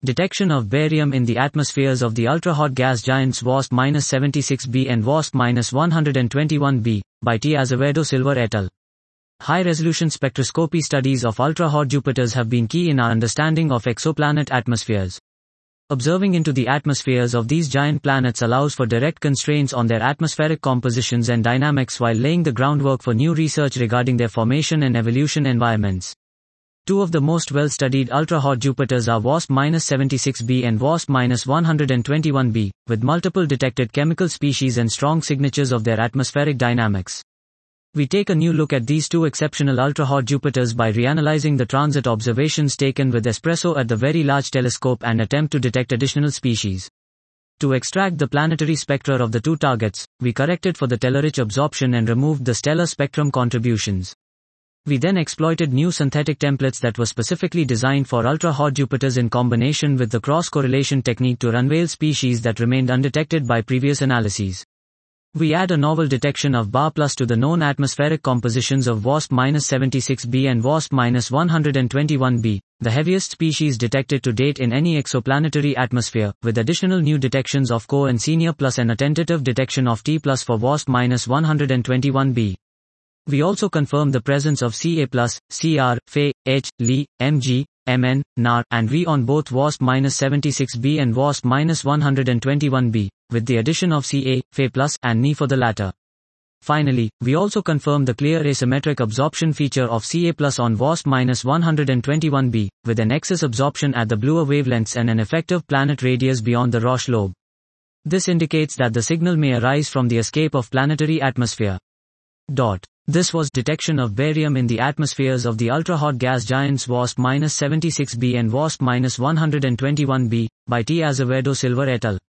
Detection of barium in the atmospheres of the ultra-hot gas giants WASP-76b and WASP-121b, by T. Azevedo Silver et al. High-resolution spectroscopy studies of ultra-hot Jupiters have been key in our understanding of exoplanet atmospheres. Observing into the atmospheres of these giant planets allows for direct constraints on their atmospheric compositions and dynamics while laying the groundwork for new research regarding their formation and evolution environments. Two of the most well-studied ultra-hot Jupiters are WASP-76b and WASP-121b, with multiple detected chemical species and strong signatures of their atmospheric dynamics. We take a new look at these two exceptional ultra-hot Jupiters by reanalyzing the transit observations taken with ESPRESSO at the Very Large Telescope and attempt to detect additional species. To extract the planetary spectra of the two targets, we corrected for the Tellerich absorption and removed the stellar spectrum contributions. We then exploited new synthetic templates that were specifically designed for ultra-hot Jupiters in combination with the cross-correlation technique to unveil species that remained undetected by previous analyses. We add a novel detection of Ba+ to the known atmospheric compositions of WASP-76b and WASP-121b, the heaviest species detected to date in any exoplanetary atmosphere, with additional new detections of Co and Senior+ and a tentative detection of T+ for WASP-121b. We also confirm the presence of Ca+, Cr, Fe, H, Li, Mg, Mn, Nar, and V on both WASP-76b and WASP-121b, with the addition of Ca, Fe+, and Ni for the latter. Finally, we also confirm the clear asymmetric absorption feature of Ca+ on WASP-121b, with an excess absorption at the bluer wavelengths and an effective planet radius beyond the Roche lobe. This indicates that the signal may arise from the escape of planetary atmosphere. This was detection of barium in the atmospheres of the ultra-hot gas giants WASP-76b and WASP-121b, by T. Azevedo Silver et al.